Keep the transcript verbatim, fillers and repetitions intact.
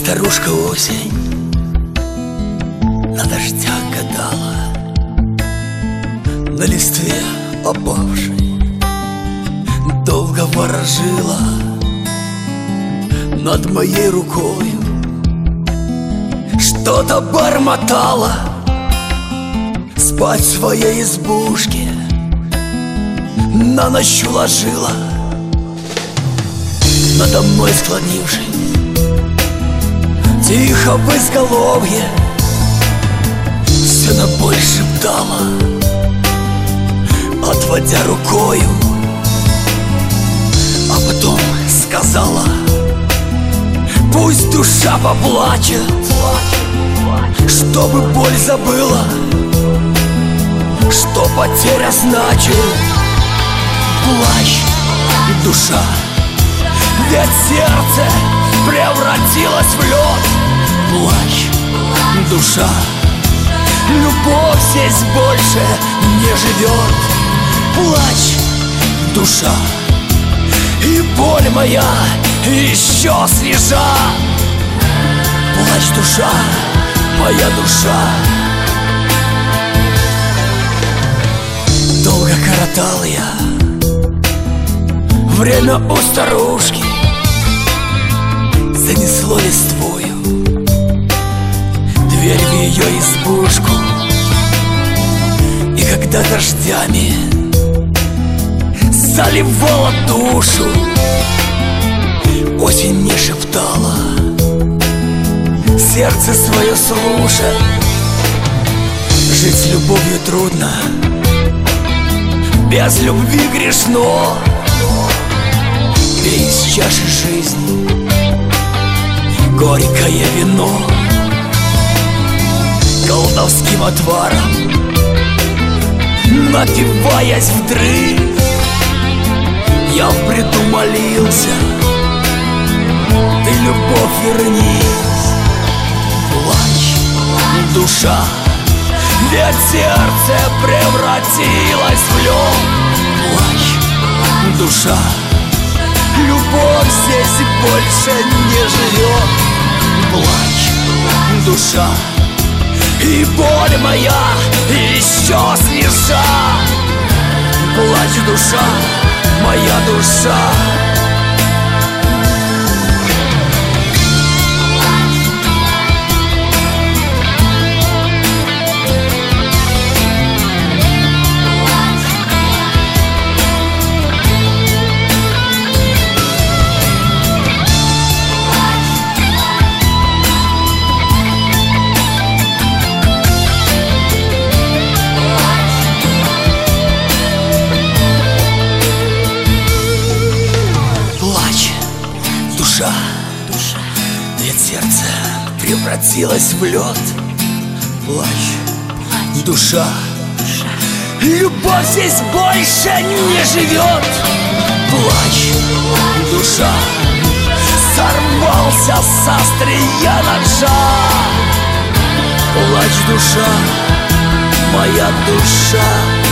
Старушка осень на дождях гадала, на листве опавшей долго ворожила над моей рукою, что-то бормотала. Спать в своей избушке на ночь уложила, надо мной склонившись, тихо в изголовье все наболь шептала, отводя рукою, а потом сказала: пусть душа поплачет, чтобы боль забыла, что потеря значит. Плачь, душа, ведь сердце превратилось в лед. Плачь, душа, любовь здесь больше не живет. Плачь, душа, и боль моя еще свежа. Плачь, душа, моя душа. Долго коротал я время у старушки, занесло листвою дверь в ее избушку. И когда дождями заливала душу, осень мне шептала: сердце свое слушай, жить любовью трудно, без любви грешно. Пей из чаши жизни горькое вино, колдовским отваром напиваясь вдрызг, я в бреду молился: ты, любовь, вернись. Плачь, душа, ведь сердце превратилось в лед. Плачь, душа, любовь здесь больше не живет. Плачь, душа, и боль моя еще свежа. Плачь, душа, моя душа. Душа, ведь сердце превратилось в лед. Плачь, душа, любовь здесь больше не живет. Плачь, душа, сорвался с острия ножа. Плачь, душа, моя душа.